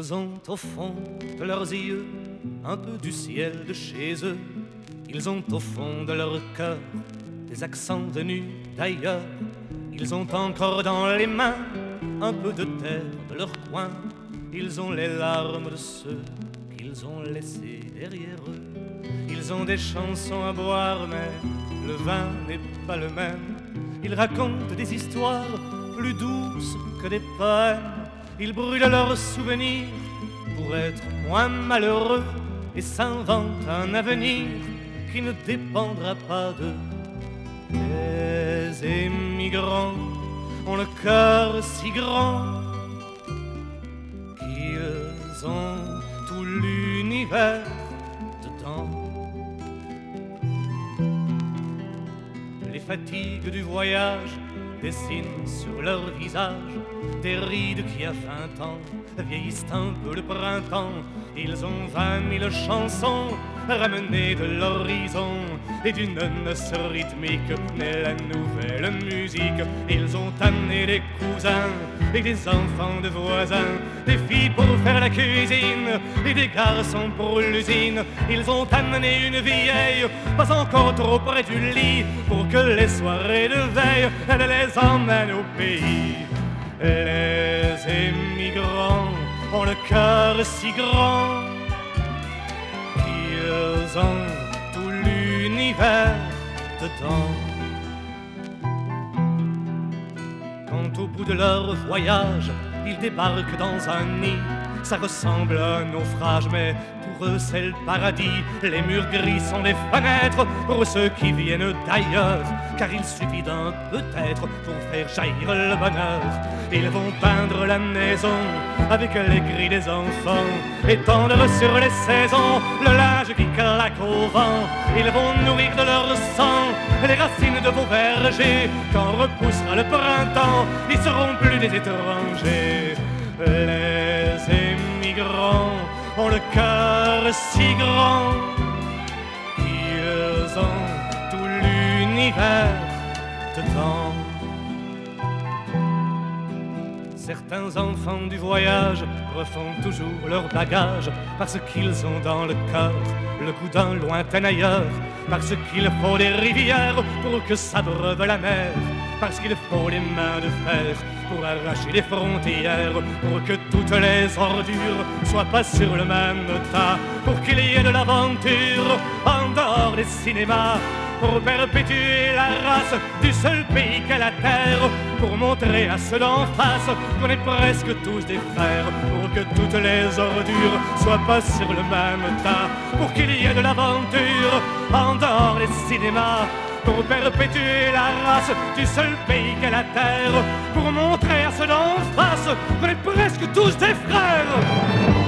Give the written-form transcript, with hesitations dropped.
Ils ont au fond de leurs yeux un peu du ciel de chez eux. Ils ont au fond de leur cœur des accents venus d'ailleurs. Ils ont encore dans les mains un peu de terre de leur coin. Ils ont les larmes de ceux qu'ils ont laissés derrière eux. Ils ont des chansons à boire, mais le vin n'est pas le même. Ils racontent des histoires plus douces que des poèmes. Ils brûlent leurs souvenirs pour être moins malheureux et s'inventent un avenir qui ne dépendra pas d'eux. Les émigrants ont le cœur si grand qu'ils ont tout l'univers dedans. Les fatigues du voyage dessinent sur leur visage des rides qui à 20 ans vieillissent un peu le printemps. Ils ont 20 000 chansons ramenées de l'horizon, et d'une noce rythmique naît la nouvelle musique. Ils ont amené des cousins et des enfants de voisins, des filles pour faire la cuisine et des garçons pour l'usine. Ils ont amené une vieille, pas encore trop près du lit, pour que les soirées de veille, elle les emmène au pays. Les émigrants ont le cœur si grand qu'ils ont tout l'univers dedans. Quand au bout de leur voyage, ils débarquent dans un nid, ça ressemble à un naufrage, mais pour eux c'est le paradis. Les murs gris sont des fenêtres pour ceux qui viennent d'ailleurs, car il suffit d'un peut-être pour faire jaillir le bonheur. Ils vont peindre la maison avec les cris des enfants, étendre sur les saisons le linge qui claque au vent. Ils vont nourrir de leur sang les racines de vos vergers. Quand repoussera le printemps, ils seront plus des étrangers. Les émigrants ont le cœur si grand qu'ils ont tout l'univers dedans. Certains enfants du voyage refont toujours leur bagage, parce qu'ils ont dans le cœur le goût d'un lointain ailleurs, parce qu'il faut des rivières pour que s'abreuve la mer, parce qu'il faut des mains de fer pour arracher les frontières, pour que toutes les ordures soient pas sur le même tas, pour qu'il y ait de l'aventure en dehors des cinémas, pour perpétuer la race du seul pays qu'est la terre, pour montrer à ceux d'en face qu'on est presque tous des frères, pour que toutes les ordures soient pas sur le même tas, pour qu'il y ait de l'aventure en dehors des cinémas, pour perpétuer la race du seul pays qu'est la terre, pour montrer à ceux d'en face qu'on est presque tous des frères.